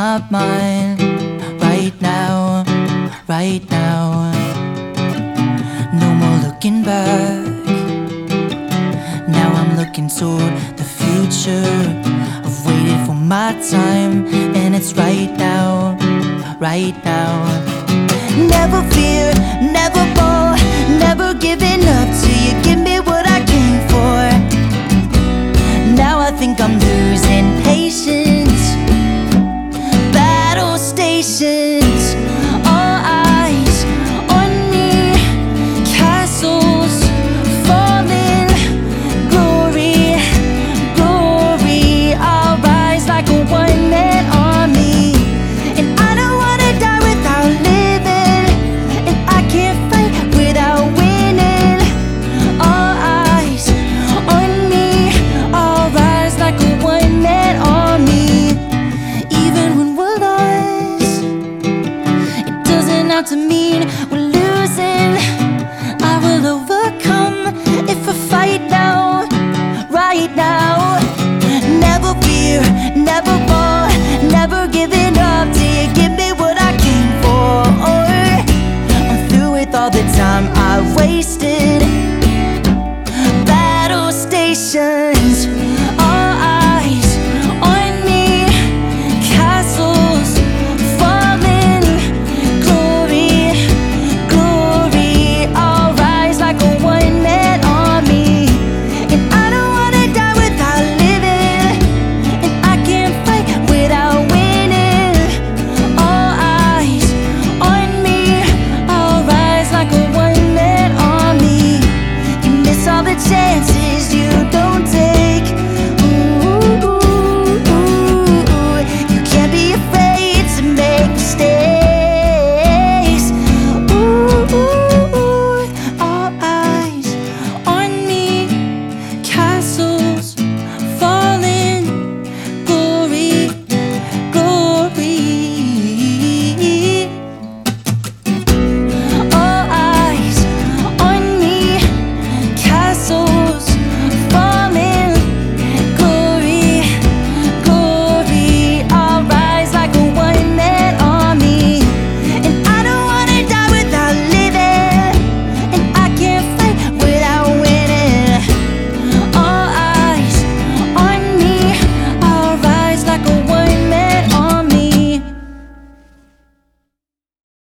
my mind right now, right now. No more looking back. Now I'm looking toward the future. I've waited for my time, and it's right now, right now. Never fear, never fall, never giving up till you give me what I came for. Now I think I'm losing patience. Battle station.